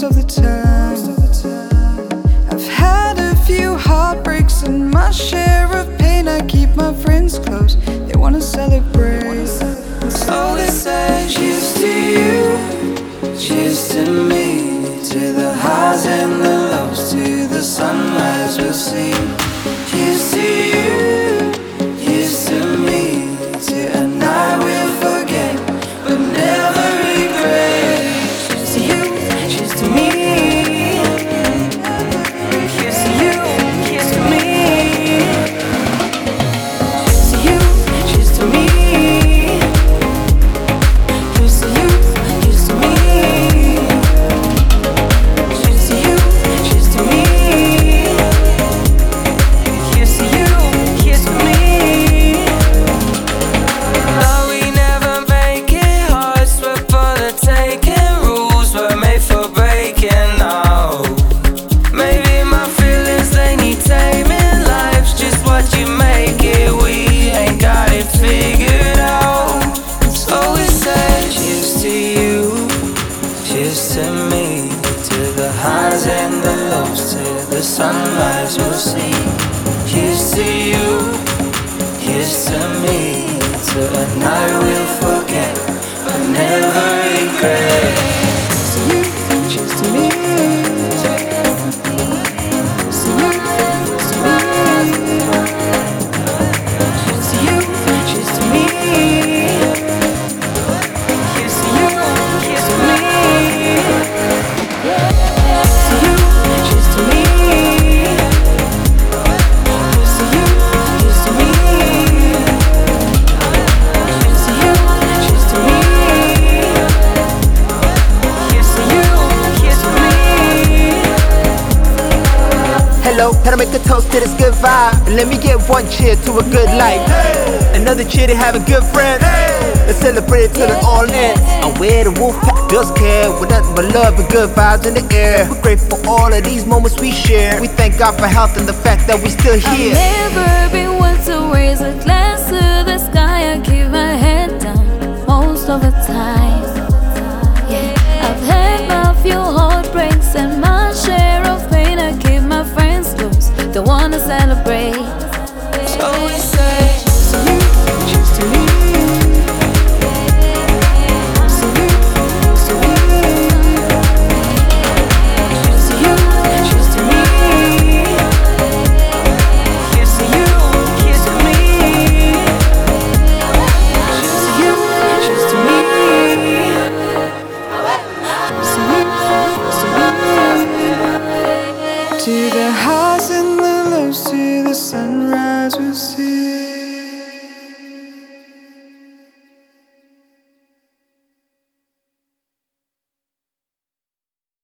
of the time. I've had a few heartbreaks and my share of pain. I keep my friends close, they wanna celebrate. So they say cheers to you, cheers to me, to the highs and the lows, to the sunrise we'll see. Cheers to you, cheers to me, to a night we'll forget but never regret. Cheers to you, cheers to me. Cheers to you, cheers to me. Cheers to you, cheers to me. Cheers to you, cheers to me. Cheers to you, cheers to me. Cheers to you, cheers to me. Though we never make it, hearts were for the taking, rules were made for breaking. Now maybe my feelings, they need taming. Life's just what you make it, we ain't got it figured out. So we say cheers to you, cheers to me, to the highs and the lows, to the sunrise we'll see. Cheers to you, cheers to me, to a night we'll forget but never regret. Cheers to you, cheers to me. Cheers to you, cheers to me. Cheers to you, cheers to me. Cheers to you, cheers to me. Cheers to you, cheers to me. Cheers to you, cheers to me. Cheers to you, cheers to me. Cheers to you, cheers to me. Hello, can I make a toast to this good vibe? And let me get one cheer to a good life. Another cheer to having good friends. Let's celebrate till it all ends. And where the wolf pack does care, with nothing but love and good vibes in the air. We're grateful for all of these moments we share. We thank God for health and the fact that we still here. I've never been one to raise a glass to the sky. I keep my head down most of the time. Yeah, I've had a few heartbreaks and my share of pain. I keep my friends close, don't wanna celebrate.